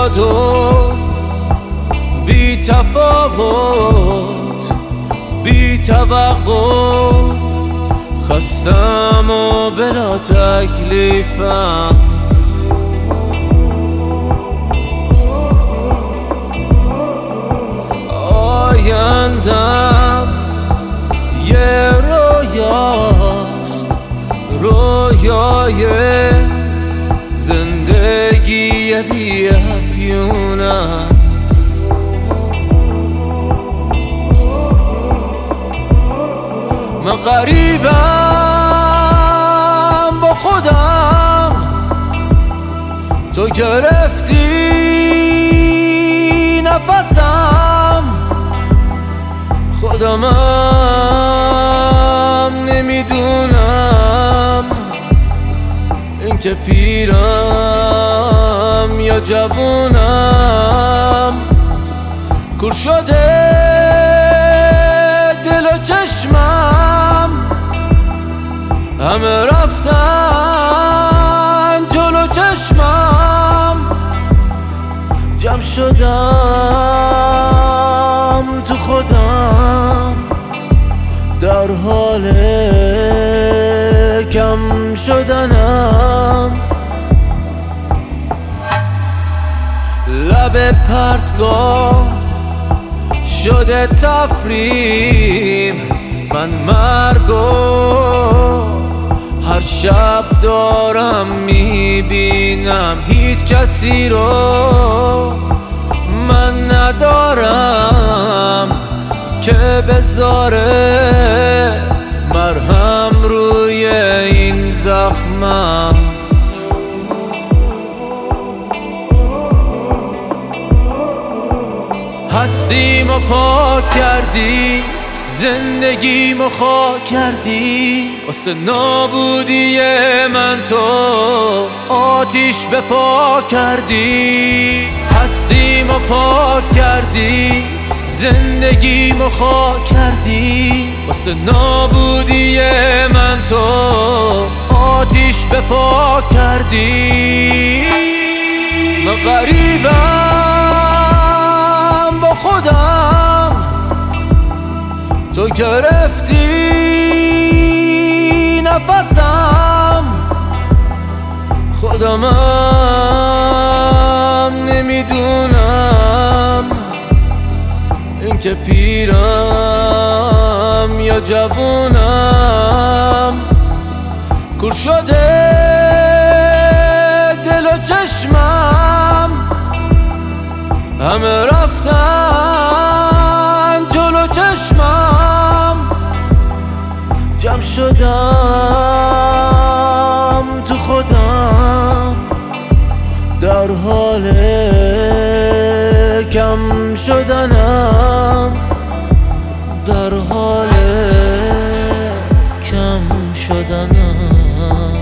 زیاد و بی تفاوت، بی توقع، خستم و بلا تکلیفم. آیندم یه رویاست، رویای زندگی بی افیونم. من غریبم با خودم، تو گرفتی نفسم. خودمم نمیدونم اینکه پیرم یا جوونم. کور شده دل و چشمم، همه رفتن جلو چشمم. جمع شدم تو خودم، در حال کم شدنم. لب پرتگاه شده تفریم، من مرگو هر شب دارم میبینم. هیچ کسی رو من ندارم که بذاره مرهم روی این زخمم. هستیمو پاک کردی، زندگیمو خاک کردی. واسه نابودی من تو آتیش به پا کردی. هستیمو پاک کردی، زندگیمو خاک کردی. واسه نابودی من تو آتیش به پا کردی. من غریبم با خودم، تو گرفتی نفسم. خودمم نمیدونم اینکه پیرم یا جوونم. کور شده دل و چشمم، همه رفتن جلو چشمم. جمع شدم تو خودم، در حال کم شدنم، در حال کم شدنم.